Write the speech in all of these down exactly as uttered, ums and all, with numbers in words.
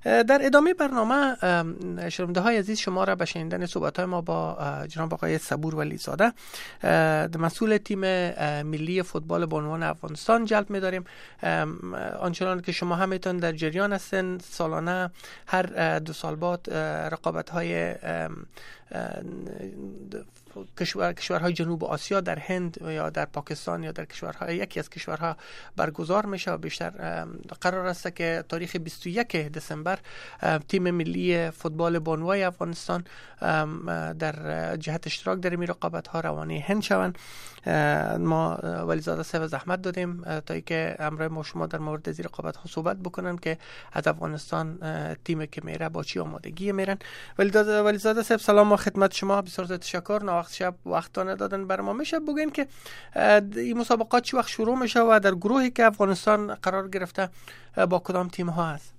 در ادامه برنامه شنونده های عزیز شما را به شنیدن صحبت های ما با جناب آقای صبور ولی زاده مسئول تیم ملی فوتبال به عنوان افغانستان جلب می‌داریم. آنچنان که شما همتون در جریان هستین، سالانه هر دو سال بعد رقابت های کشور کشورهای جنوب آسیا در هند یا در پاکستان یا در کشورهای یکی از کشورها برگزار میشه و بیشتر قرار است که تاریخ بیست و یک دسامبر تیم ملی فوتبال بانوای افغانستان در جهت اشتراک در این رقابت ها روانه هند شوند. ما ولیزاده صاحب زحمت دادیم تا اینکه همراه ما شما در مورد از رقابت ها صحبت بکنن که از افغانستان تیمی که میره با چی آمادگی میرن. ولیزاده صاحب سلام و خدمت شما، بسیار تشکر. وقت شب وقتانه دادن برای ما. میشه بگین که این مسابقات چه وقت شروع میشه و در گروهی که افغانستان قرار گرفته با کدام تیم ها هست؟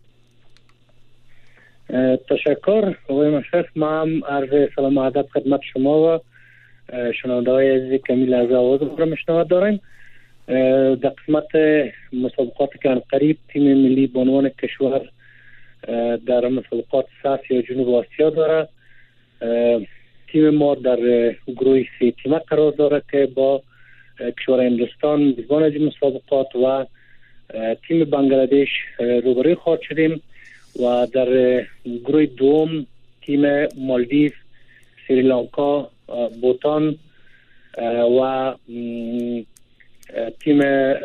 تشکر آقای مشرف. ما هم عرض سلام و ادب خدمت شما و شنونده های عزیزی که می لحظه آواز رو میشنوند داریم. در قسمت مسابقات که قریب تیم ملی به عنوان کشور در مسابقات ساس یا جنوب آسیا داره. تیم ما در گروه سی تیمه قرار داره که با کشور هندوستان میزبان از مسابقات و تیم بنگلادش روبروی خواهد شدیم و در گروه دوم تیم مالدیو، سریلانکا، بوتان و تیم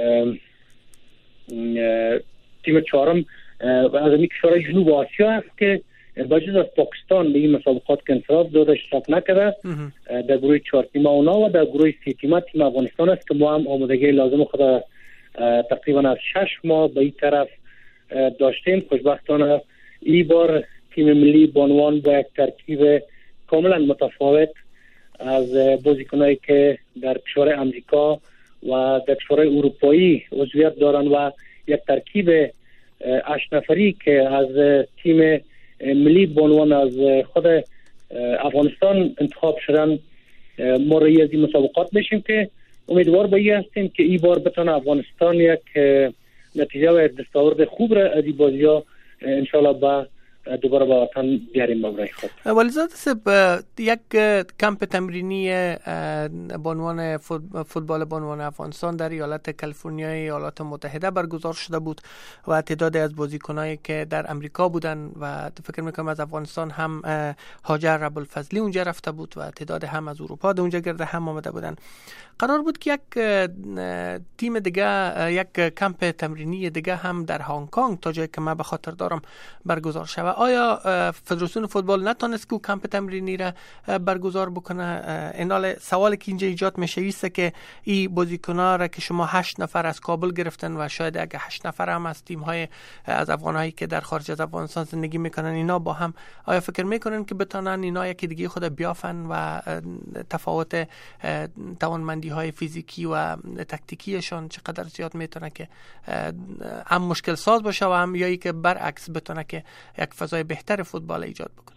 تیم چهارم از این کشورهای جنوب آسیا است که بجز از پاکستان به این مسابقات که انصراف داده اشتراک نکرده. در گروه چهار تیمه اونا و در گروه سی تیمه تیم افغانستان است که ما هم آمادگی لازم خود تقریبا از شش ماه به این طرف داشتیم. خوشبختانه این بار تیم ملی بانوان با یک ترکیب کاملا متفاوت از بازیکنایی که در کشور امریکا و در کشورهای اروپایی عضویت دارن و یک ترکیب هشت نفری که از تیم ملی بانوان از خود افغانستان انتخاب شدن ما روی از این مسابقات میشیم که امیدوار به این هستیم که این بار بتونه افغانستان یک نتیجه و دستاورد خوب را از این بازی ها انشاءالله با دوباره با وطن بیاریم برای خود. ولیزاده صاحب، یک کمپ تمرینی بانوان فوتبال بانوان افغانستان در ایالت کالیفرنیا ایالات متحده برگزار شده بود و تعدادی از بازیکنایی که در امریکا بودن و فکر میکنم از افغانستان هم هاجر ابوالفضلی اونجا رفته بود و تعداد هم از اروپا در اونجا گرد هم آمده بودن. قرار بود که یک تیم دیگه، یک کمپ تمرینی دیگه هم در هنگ کنگ تا جایی که من به خاطر دارم برگزار شود. آیا فدراسیون فوتبال نتونست که کمپ تمرینی را برگزار بکنه؟ اینال سوالی که اینجا ایجاد میشه ایست که این بازیکن‌ها را که شما هشت نفر از کابل گرفتن و شاید اگه هشت نفر هم از تیم‌های از افغان‌هایی که در خارج از افغانستان زندگی میکنن اینا با هم، آیا فکر میکنن که بتونن اینا یکی دیگه خود بیافن و تفاوت توانمندی های فیزیکی و تکتیکیشان چقدر زیاد میتونه که هم مشکل ساز باشه و هم یا که برعکس بتونه که یک فضای بهتر فوتبال ایجاد بکنه؟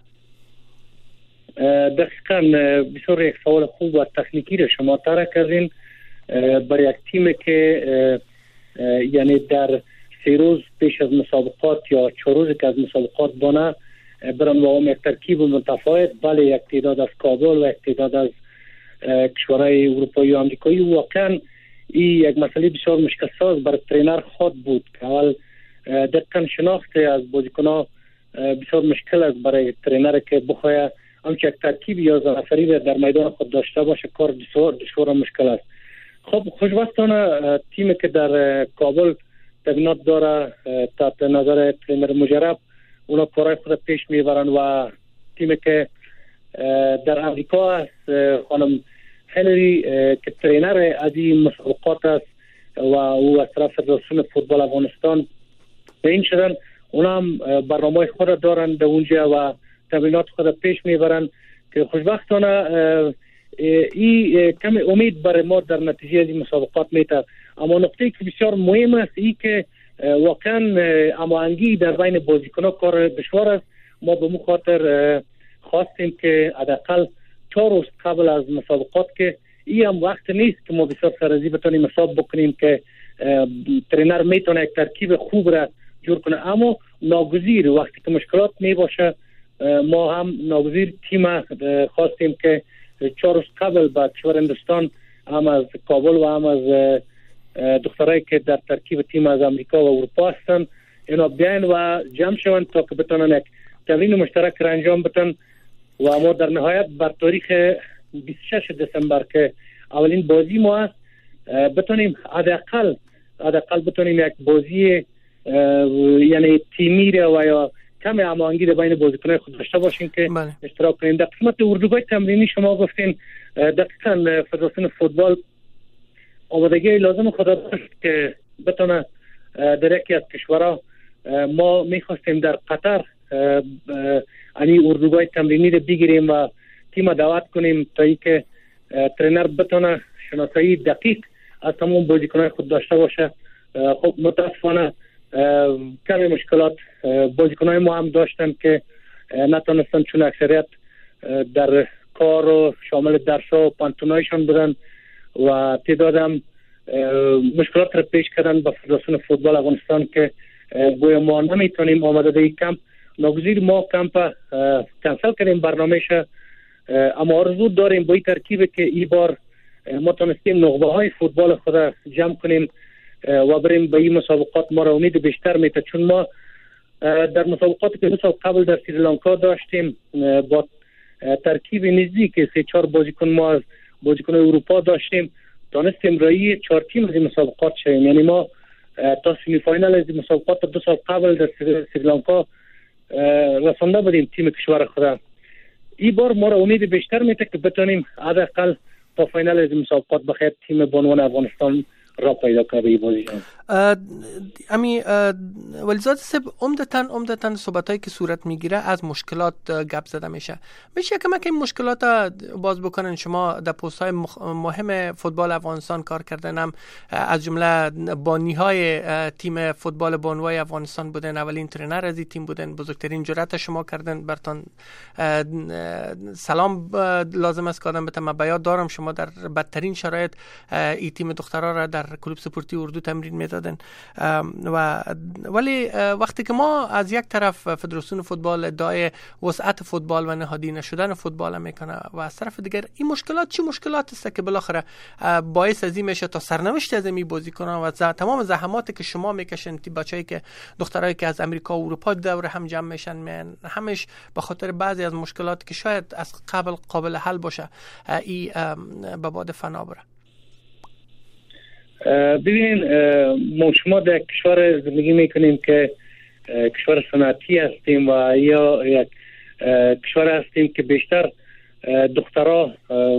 دقیقاً بسیار یک سوال خوب و تکنیکی رو شما طرح کردین. برای یک تیم که یعنی در سه روز پیش از مسابقات یا چهار روز که از مسابقات بانه برن با هم یک ترکیب متفاوت، بله یک تعداد از کابل و یک تعداد از کشورهای اروپایی و امریکایی، واقعا این یک مسئله بسیار مشکل ساز برای ترینر خود بود که اول دقیقاً شناخت از بازیکن‌ها بسیار مشکل است برای ترینر که بخواه همچه یک ترکیب یازده نفری در میدان خود داشته باشه، کار بسیار دشوار و مشکل است. خب خوشبختانه تیمی که در کابل تبینات داره تحت نظر ترینر مجرب اونا کارهای خود پیش میبرن و تیمی که در امریکا است خانم هنری که ترینر از این مسابقات است و او از طرف فدراسیون فوتبال افغانستان تعیین شدن، اونا هم برنامه خود دارن در اونجا و تمرینات خود پیش میبرن که خوشبختانه این کم امید برای ما در نتیجه از این مسابقات میده. اما نقطه که بسیار مهم است این که واقعا هماهنگی در بین بازیکنان کار دشوار است. ما به مو خاطر خواستیم که حداقل چهار روز قبل از مسابقات که این هم وقت نیست که ما بسیار سرازی بتونیم حساب بکنیم که ترینر میتونه یک ترکیب خوب را جور کنه. اما ناگزیر وقتی که مشکلات می باشه ما هم ناگزیر تیم خواستیم که چهار روز قبل با کشور هندوستان هم از کابل و هم از دخترایی که در ترکیب تیم از امریکا و اروپا هستن اینا بیان و جمع شوند تا که بتونن یک تمرین مشترک را انجام بدن و ما در نهایت بر تاریخ بیست و شش دسامبر که اولین بازی ما است بتونیم حداقل حداقل بتونیم یک بازی یعنی تیمی و یا کم هماهنگی بین بازیکنان خود داشته باشیم که بله. اشتراک کنیم. در قسمت اردوگاه تمرینی شما گفتین دقیقاً فدراسیون فوتبال آمادگی لازم خود داشت که بتونه در یکی از کشورها ما میخواستیم در قطر یعنی اردوگاه تمرینی رو بگیریم و تیم دعوت کنیم تا اینکه ترینر بتونه شناسایی دقیق از تمام بازیکنان خود داشته باشه. خب متاسفانه کمی مشکلات بازیکنان ما هم داشتن که نتونستن چون اکثریت در کار و شامل درس و پانتونایشان بودن و تعداد هم مشکلات را پیش کردن با فدراسیون فوتبال افغانستان که گویا ما نمیتونیم آماده به کمپ ناگزیر ما کمپ کنسل کردیم برنامهش. اما آرزو داریم با این ترکیب که این بار ما تونستیم نخبه های فوتبال خود جمع کنیم و بریم به این مسابقات. ما را امید بیشتر میده چون ما در مسابقاتی که دو سال قبل در سریلانکا داشتیم با ترکیب نزدیک سه چهار بازیکن ما از بازیکن اروپا داشتیم تونستیم رایی چهار تیم از این مسابقات شویم. یعنی ما تا سمی فاینال از این مسابقات دو سال قبل در سریلانکا رسانده بودیم تیم کشور خود. این بار ما را امید بیشتر میده که بتونیم حداقل تا فاینال از این مسابقات بخیر تیم بانوان افغانستان را پیدا کنه به بازی جان. امی ولیزاده صاحب عمدتاً عمدتاً صحبتایی که صورت میگیره از مشکلات گپ زده میشه. میشه که این مشکلات باز بکنن؟ شما در پست های مهم فوتبال افغانستان کار کردنم از جمله بانی‌های تیم فوتبال بانوای افغانستان بودن، اولین ترینر از این تیم بودن، بزرگترین جرأت شما کردن، برتان سلام لازم است کردن. به من بیاد دارم شما در بدترین شرایط این تیم دخترها را در کلوب سپورتی اردو تمرین میدادن و ولی وقتی که ما از یک طرف فدراسیون فوتبال ادعای وسعت فوتبال و نهادی نشدن فوتبال میکنه و از طرف دیگر این مشکلات چی مشکلات است که بالاخره باعث از این میشه تا سرنوشت از این بازیکنان و تمام زحماتی که شما میکشن تی بچه‌ای که دخترایی که از امریکا و اروپا دور هم جمع میشن من همش به خاطر بعضی از مشکلات که شاید از قبل قابل حل باشه این به باد فنا بره. ببینین ما شما در کشور زندگی میکنیم که کشور صنعتی هستیم و یا یک کشور هستیم که بیشتر دخترها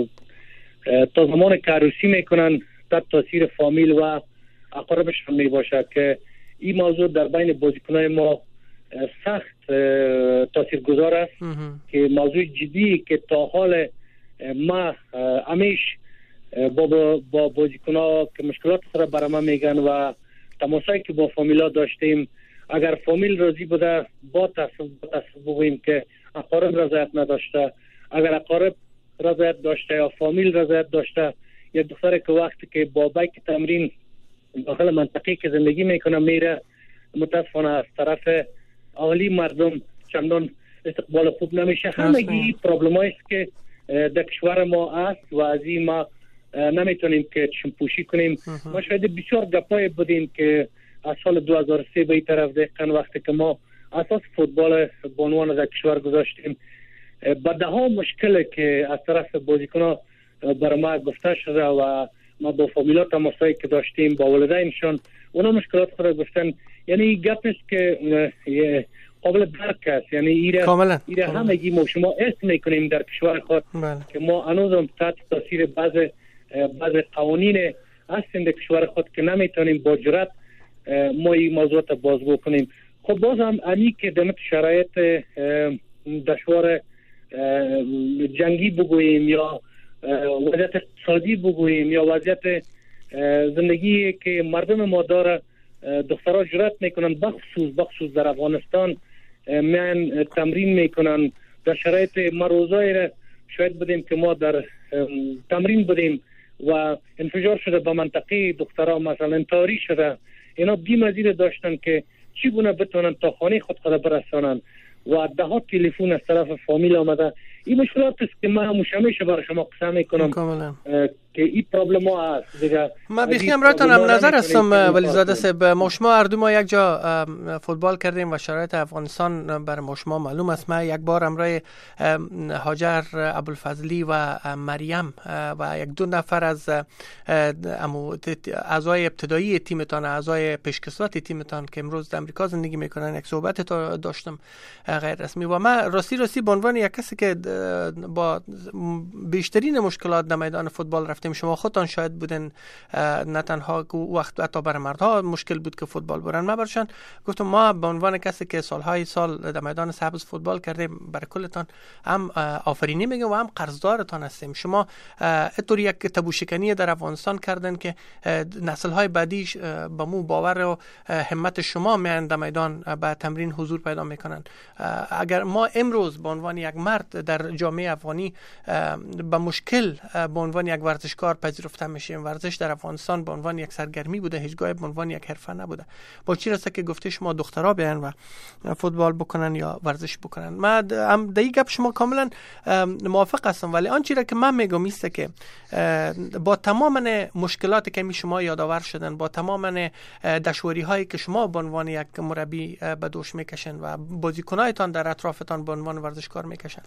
تا زمان که عروسی میکنن تحت تاثیر فامیل و اقاربشان میباشه که این موضوع در بین بازیکنان ما سخت تاثیرگذار است که موضوع جدی که تا حال ما همیش با با بازیکن‌ها که مشکلات سره برام میگن و تماسایی که با فامیلا داشتیم اگر فامیل راضی بوده با تصف بگوییم که اقارب رضایت نداشته، اگر اقارب رضایت داشته یا فامیل رضایت داشته، یا دختری که وقتی که با بیک تمرین داخل منطقه که زندگی میکنه میره متاسفانه از طرف اهالی مردم چندان استقبال خوب نمیشه. همگی پرابلمایی است که در کشور ما است و از این ما نمیتونیم که چشم‌پوشی کنیم. ما شاید بسیار گپای بودیم که از سال دو هزار و سه به این طرف دقیقاً وقتی که ما اساس فوتبال بانوان در کشور گذاشتیم با ده ها مشکل که از طرف بازیکن‌ها برای ما گفته شده و ما با فامیلا تماسایی که داشتیم با والدینشان اونا مشکلات خود گفتن. یعنی گپ است که قابل درک است. یعنی ایره ایره همگی ما شما اسم میکنیم در کشور خود بله. که ما هنوز تحت تاثیر بعض بعض قوانین هستیم در کشور خود که نمیتونیم با جرأت ما این موضوعات بازگو کنیم. خب باز هم امی که دمت شرایط دشوار جنگی بگوییم یا وضعیت اقتصادی بگوییم یا وضعیت زندگی که مردم ما داره دخترها جرأت میکنن بخصوص بخصوص در افغانستان میان تمرین میکنن در شرایط مروزایی را شاید بدیم که ما در تمرین بدیم و انفجار شده به منطقه دخترها مثلا تاری شده اینا بی مزید داشتن که چگونه بتونن تا خانه خود خود برسانن و ده ها تلفن از طرف فامیل آمده. این مشکلات است که من همیشه برای شما قصه میکنم که این پرابلم ها هست دیگه. من بخیم راتانم نظر هستم ولیزاده صاحب، ما شما هر دو ما یک جا فوتبال کردیم و شرایط افغانستان بر ما شما معلوم است. من یک بار همراه هاجر ابوالفضلی و مریم و یک دو نفر از اعضای ابتدایی تیمتان، اعضای پیشکسوت تیمتان که امروز در امریکا زندگی میکنن یک صحبت داشتم غیر رسمی و من راستی راستی به عنوان یک کسی که با بیشترین مشکلات در میدان فوتبال رفتیم، شما خودتان شاید بودن، نه تنها وقت حتی برای مردها مشکل بود که فوتبال برن. من برشان گفتم ما به عنوان کسی که سالهای سال در میدان سبز فوتبال کردیم برای کلتان هم آفرینی میگم و هم قرضدارتان هستیم. شما اینطور یک تبوشکنی در افغانستان کردن که نسل‌های بعدی با مو باور و همت شما میان در میدان به تمرین حضور پیدا میکنن. اگر ما امروز به عنوان یک مرد در جامعه افغانی با مشکل به عنوان یک ورزشکار پذیرفته میشیم، ورزش در افغانستان به عنوان یک سرگرمی بوده، هیچگاه به عنوان یک حرفه نبوده. با چی رسه که گفته شما دخترها بیان و فوتبال بکنن یا ورزش بکنن؟ من هم در این گپ شما کاملا موافق هستم، ولی آنچه را که من میگم است که با تمام مشکلاتی که می شما یادآور شدن، با تمام دشواری هایی که شما به عنوان یک مربی به دوش میکشن و بازیکنایتان در اطرافتان به عنوان ورزشکار میکشن،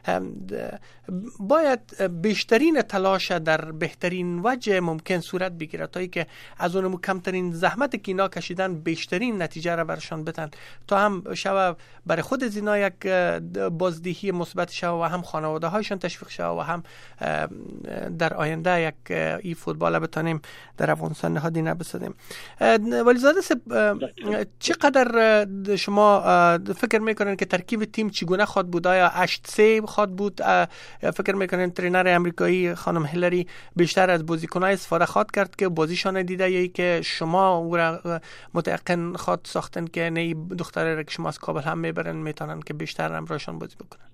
باید بیشترین تلاش در بهترین وجه ممکن صورت بگیرد تا که از اون کمترین زحمت که اینا کشیدن بیشترین نتیجه را برشان بدن تا هم شوه برای خود از اینا یک بازدهی مثبت شوه و هم خانواده هایشان تشویق شوه و هم در آینده یک ای فوتبال بتانیم در افغانستان نهادی نبسازیم. ولیزاده صاحب، چقدر شما فکر میکنن که ترکیب تیم چگونه خواهد بود؟ آیا هشت سه خواهد بود؟ فکر میکنن ترینر امریکایی خانم هیلاری بیشتر از بازیکن‌ها استفاده خواهد کرد که بازیشان دیده یا که شما او را متأکد خواهد ساختن که نه دختره را که شما از کابل هم میبرن میتونن که بیشتر همراهشان بازی بکنن؟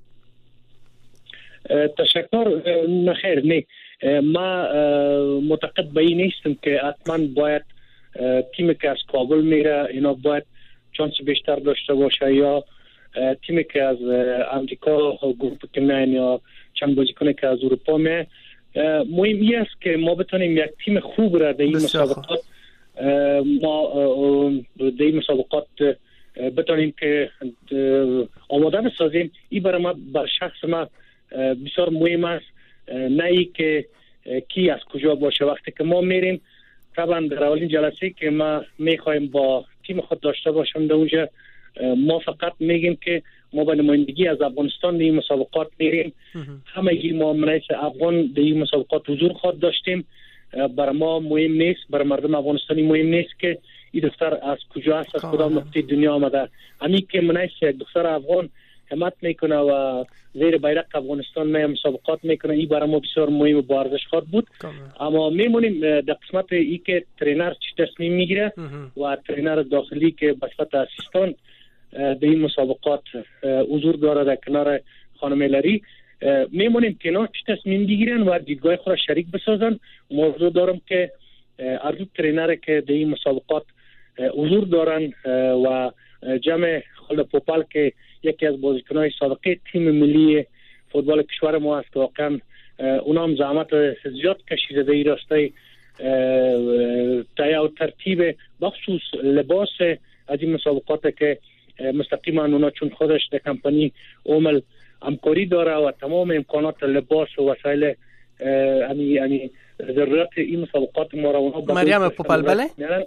تشکر. نخیر، نه، ما معتقد به این نیستم که حتما باید تیمی که از کابل میره اینا باید چانس بیشتر داشته باشه یا تیمی که از امریکا گروپ که میان یا چند بازیکن که از اروپا میان. مهم این است که ما بتونیم یک تیم خوب را در این مسابقات ما در این مسابقات بتونیم که آماده بسازیم. این برای ما بر شخص ما بسیار مهم است، نه ای که کی از کجا باشه. وقتی که ما میریم طبعا در اولین جلسه که ما میخوایم با تیم خود داشته باشم در اونجا ما فقط میگیم که ما به نمایندگی از افغانستان در این مسابقات میریم. همگی ما رئیس افغان در این مسابقات حضور خود داشتیم. برای ما مهم نیست، برای مردم افغانستانی مهم نیست که این دختر از کجا است، از کدام نقطه دنیا آمده. همین که منیس یک دختر افغان همت میکنه و زیر بیرق افغانستان می مسابقات میکنه، این برای ما بسیار مهم و با ارزش خواهد بود. اما میمونیم در قسمت ای که ترینر چی تصمیم میگیره و ترینر داخلی که به صفت اسیستان در این مسابقات حضور داره در کنار خانم هیلاری، میمونیم که اینا چی تصمیم بگیرن و دیدگاه خود را شریک بسازن. موضوع دارم که هر دو ترینر که در این مسابقات حضور دارن و جمع خالد پوپل که یکی از بازیکن‌های سابقه تیم ملی فوتبال کشور ما است، واقعا اونا هم زحمت زیاد کشیده در این راسته تهیه و ترتیب بخصوص لباس از این مسابقات که مستقیما اونا چون خودش در کمپانی اومل همکاری داره و تمام امکانات لباس و وسایل یعنی یعنی ضرورت این مسابقات ما را اونا مریم پوپل بله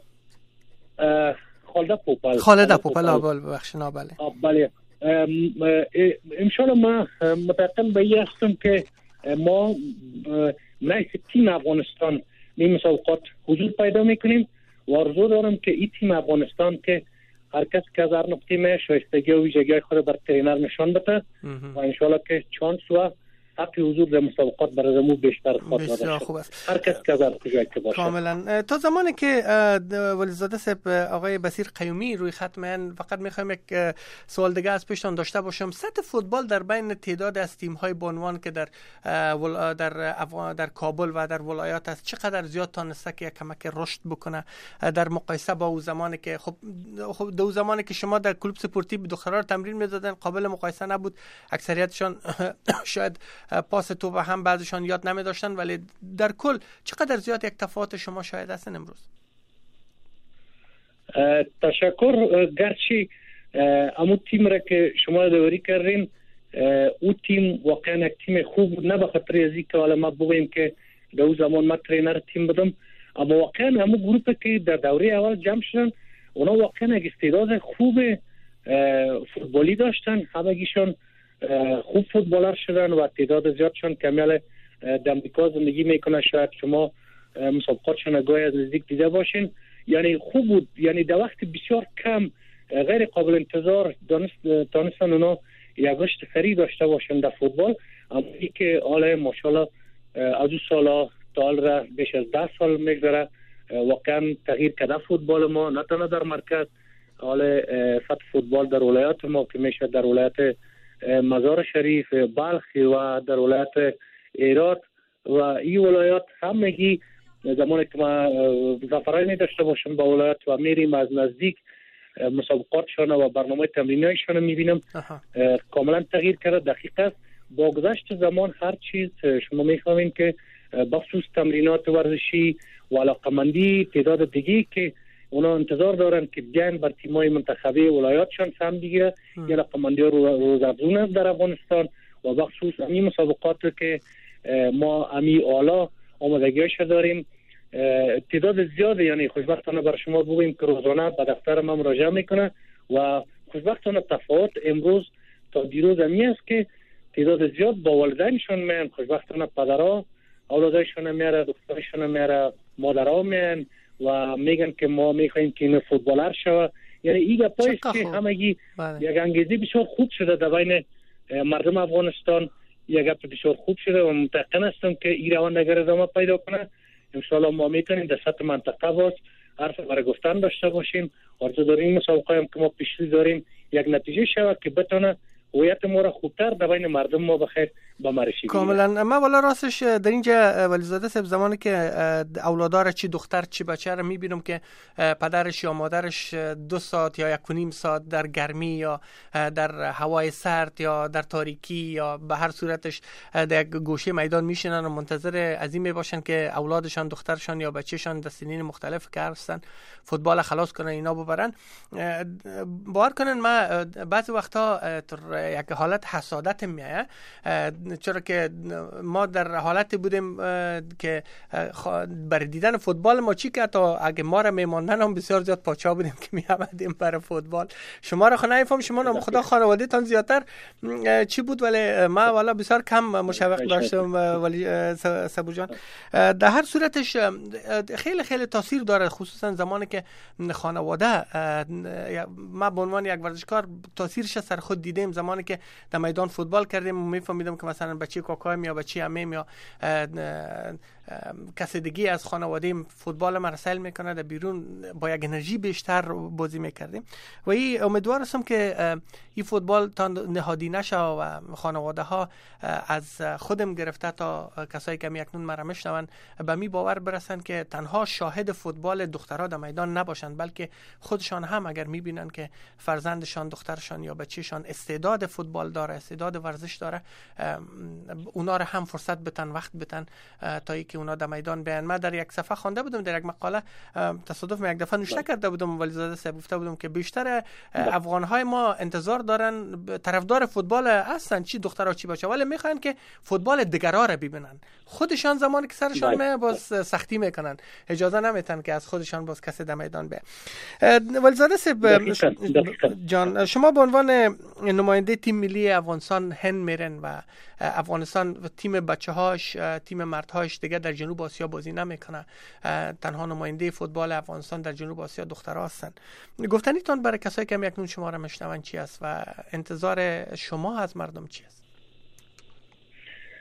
خالد پوپل خالد پوپل آبال بخشنا بله بله انشالله ما متأکد به این هستم که ما رئیس تیم افغانستان این مسابقات حضور پیدا میکنیم و آرزو دارم که این تیم افغانستان که هر کس که از هر نقطه می شایستگی و ویژگی خود بر ترینر نشان بده و انشالله که چانس و حق حضور در مسابقات برای مو بیشتر خواهد بسیار خوب است. هر کس که از کجای که باشه. کاملا. تا زمانی که ولیزاده صاحب آقای بصیر قیومی روی خط من، فقط میخوایم یک سوال دیگه از پیشتان داشته باشم. سطح فوتبال در بین تعداد از تیم های بانوان که در در در کابل و در ولایات است چقدر زیاد تانسته که کمک رشد بکنه در مقایسه با اون زمانی که خب خب دو زمانی که شما در کلوب سپورتی دخترها تمرین میدادن قابل مقایسه نبود، اکثریتشان شاید پاس توپ هم بعضیشان یاد نمی داشتن، ولی در کل چقدر زیاد یک تفاوت شما شاید هستن امروز؟ تشکر. گرچه امو تیم را که شما دوری کردین او تیم واقعا یک تیم خوب بود، نه به خاطر از اینکه حالا ما بگویم که در اون زمان ما ترینر تیم بودم، اما واقعا همو گروپی که در دوره اول جمع شدن اونا واقعا یک استعداد خوب فوتبالی داشتن، همگیشون خوب فوتبالر شدن و تعداد زیادشون کامل در امریکا زندگی میکنن. شاید شما مسابقاتشون گاهی از نزدیک دیده باشین. یعنی خوب بود، یعنی در وقت بسیار کم غیر قابل انتظار دانست دانستن اونا یک رشد سریع داشته باشن در فوتبال. اما ای که حالا ماشاءالله از اون سالا تا حال را بیش از ده سال میگذره واقعا تغییر کرده فوتبال ما، نه تنها در مرکز، حالا سطح فوتبال در ولایات ما که میشه در ولایت مزار شریف، بلخ و در ولایت ایرات و این ولایات همگی زمانی که ما زفرانی داشته باشم با ولایت و میریم از نزدیک مسابقاتشان و برنامه تمرینایشان میبینم کاملا تغییر کرده. دقیق است با گذشت زمان هر چیز شما میفهمین که بخصوص تمرینات ورزشی و علاقمندی تعداد دیگی که اونا انتظار دارن که بیان بر تیمای منتخبی ولایاتشان سهم بگیره یا علاقمندی روزافزون است در افغانستان و بخصوص این مسابقات که ما امی اعلا آمادگیش داریم تعداد زیاد. یعنی خوشبختانه بر شما بگویم که روزانه به دفتر ما مراجعه میکنه و خوشبختانه تفاوت امروز تا دیروز همی است که تعداد زیاد با والدینشون میان. خوشبختانه پدرها اولادشون میاره، دخترشون میاره، مادرها میان و میگن که ما میخوایم که این فوتبالر شوه. یعنی این گپایی که همگی یک انگیزه بسیار خوب شده در بین مردم افغانستان، یک گپ بسیار خوب شده و متقن هستم که این روند اگر ادامه پیدا کنه انشاءالله ما میتونیم در سطح منطقه باز حرف برای گفتن داشته باشیم. آرزو داریم مسابقه هم که ما پیشروی داریم یک نتیجه شود که بتونه هویت ما را خوبتر در بین مردم ما بخیر به معرفی کاملا. ما والا راستش در اینجا ولیزاده صاحب زمانی که اولادار چی دختر چی بچه را میبینم که پدرش یا مادرش دو ساعت یا یک و نیم ساعت در گرمی یا در هوای سرد یا در تاریکی یا به هر صورتش در یک گوشه میدان میشینن و منتظر از این میباشن که اولادشان دخترشان یا بچهشان در سنین مختلف که هستن فوتبال خلاص کنن اینا ببرن. باور کنن ما بعضی وقتا یک حالت حسادت میایه، چرا که ما در حالتی بودیم که برای دیدن فوتبال ما چی که تا اگه ما را میماندن هم بسیار زیاد پاچا بودیم که میامدیم برای فوتبال. شما را خونه نمیفهم شما نام خدا خانواده تان زیادتر چی بود، ولی ما والا بسیار کم مشوق داشتم ولی سبو جان. در هر صورتش خیلی خیلی تاثیر داره، خصوصا زمانی که خانواده ما به عنوان یک ورزشکار تاثیرش سر خود دیدیم. زمانی که در میدان فوتبال کردیم میفهمیدم که مثلا بچه کاکایم یا بچه عمیم یا کسی دیگه از خانواده فوتبال مرسل میکنه در بیرون با یک انرژی بیشتر بازی میکردیم و این امیدوار هستم که این فوتبال تا نهادی نشه و خانواده ها از خودم گرفته تا کسایی که اکنون مرا میشنون به می باور برسن که تنها شاهد فوتبال دخترها در میدان نباشند، بلکه خودشان هم اگر میبینن که فرزندشان دخترشان یا بچهشان استعداد فوتبال داره، استعداد ورزش داره، اونا را هم فرصت بتن، وقت بتن تا اینکه اونا در میدان بیان. من در یک صفحه خوانده بودم در یک مقاله، تصادف یک دفعه نوشته کرده بودم ولیزاده صاحب گفته بودم که بیشتر افغان‌های ما انتظار دارن، طرفدار فوتبال هستن، چی دخترها چی بچه‌ها، ولی میخوان که فوتبال دیگرها را ببینن. خودشان زمانی که سرشان می باز سختی میکنن، اجازه نمیتن که از خودشان باز کسی در میدان بیاد. ولیزاده صاحب جان، شما به عنوان نماینده تیم ملی افغانستان هند میرن و افغانستان و تیم بچه‌هاش، تیم مردهاش دیگه در جنوب آسیا بازی نمیکنه، تنها نماینده فوتبال افغانستان در جنوب آسیا دخترها هستن. گفتنیتون برای کسایی که اکنون شما را میشنون چی است و انتظار شما از مردم چی است؟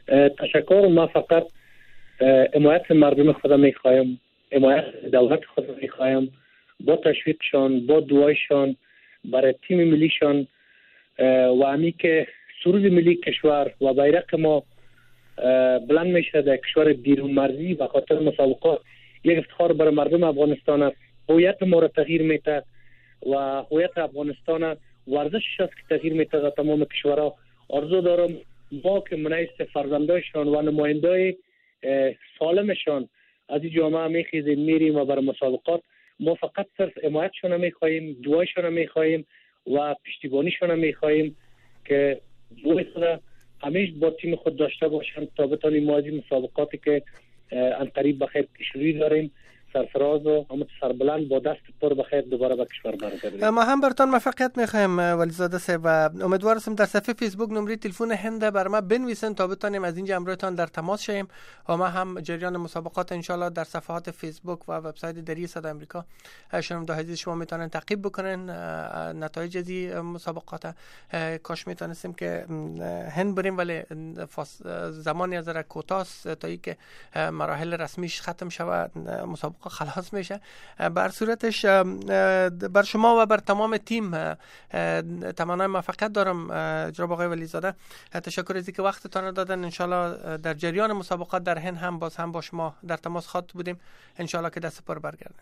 تشکر. ما فقط حمایت مردم خود میخوایم، حمایت دولت خود میخوایم، با تشویقشان، با دعایشان برای تیم ملیشان و همی که سرود ملی کشور و بیرق ما بلند میشه در کشور بیرون مرزی و خاطر مسابقات یک افتخار برای مردم افغانستان است. هویت ما را تغییر میده و هویت افغانستان ورزشش است که تغییر میده در تمام کشورها. آرزو دارم ما که منعیست فرزندایشان و نمایندای سالمشان از این جامعه میخیزیم میریم و برای مسابقات ما فقط صرف حمایتشان میخواهیم، دعایشان میخواهیم و پشتیبانیشان میخواهیم که دعای خود همیشه با تیم خود داشته باشند تا بتانیم ما از این مسابقاتی که ان قریب بخیر پیشروی داریم سرفراز و همون سربلند با دست پر بخیر دوباره به کشور برگردیم. ما هم برتان موفقیت میخوایم ولیزاده صاحب و امیدوار هستم در صفحه فیسبوک نمره تلفن هند بر ما بنویسن تا بتانیم از اینجا امروزتان در تماس شیم و ما هم جریان مسابقات ان شاء الله در صفحات فیسبوک و وبسایت دری صد آمریکا شنونده عزیز شما میتونن تعقیب بکنن نتایج از مسابقات. کاش میتونستیم که هند بریم ولی زمانی از را کوتاست تا اینکه مراحل رسمیش ختم شود مسابقه خلاص میشه. بر صورتش بر شما و بر تمام تیم تمنای موفقیت دارم جناب آقای ولیزاده. تشکر از اینکه وقتتان دادن. انشالله در جریان مسابقات در هند هم باز هم با شما در تماس خواهد بودیم انشالله که دست پر برگردن.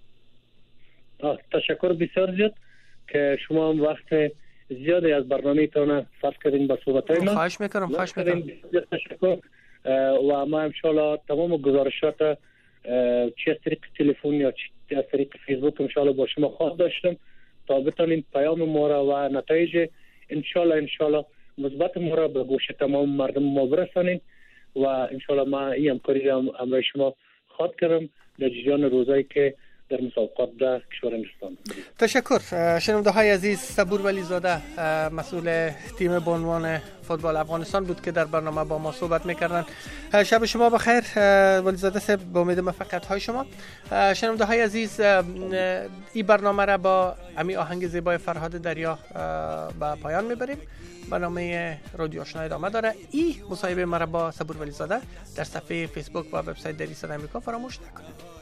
تشکر بسیار زیاد که شما هم وقت زیادی از برنامه تان صرف کردین با صحبتای ما. خواهش میکنم خواهش میکنم. تشکر و ما انشالله تمام گزارشات چه از طریق تلفن یا چه از طریق فیسبوک انشالله با شما خواهد داشتم تا بتانیم پیام ما را و نتایج انشالله انشالله مثبت ما را به گوش تمام مردم ما برسانیم و انشالله ما این همکاری را همراه شما خواهد کردم در جریان روزایی که در مسابقات در کشور هندوستان. تشکر. شنونده های عزیز، صبور ولیزاده مسئول تیم بانوان فوتبال افغانستان بود که در برنامه با ما صحبت میکردن. شب شما بخیر ولیزاده صاحب، با امید موفقیت های شما. شنونده های عزیز، این برنامه را با امی آهنگ زیبای فرهاد دریا به پایان میبریم. برنامه رادیو آشنا ادامه داره. این مصاحبه مرا با صبور ولیزاده در صفحه فیسبوک و وبسایت دری صد آمریکا فراموش نکنید.